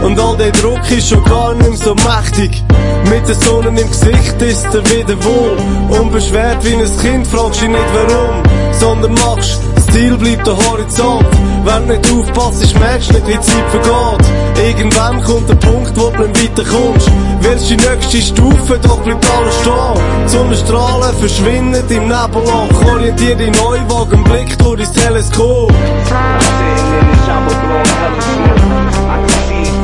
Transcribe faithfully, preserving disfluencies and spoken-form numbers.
und all der Druck ist schon gar nicht mehr so mächtig. Mit der Sonne im Gesicht ist er wieder wohl. Unbeschwert wie ein Kind fragst du nicht warum, sondern machst, das Ziel bleibt der Horizont. Wenn du nicht aufpasst, merkst du nicht, wie die Zeit vergeht. Irgendwann kommt der Punkt, wo du nicht weiterkommst. Willst die nächste Stufe, doch bleibt alles stehen. Die Sonnenstrahlen verschwinden im Nebelloch. Orientier dich neu, wag einen Blick durch dein Teleskop.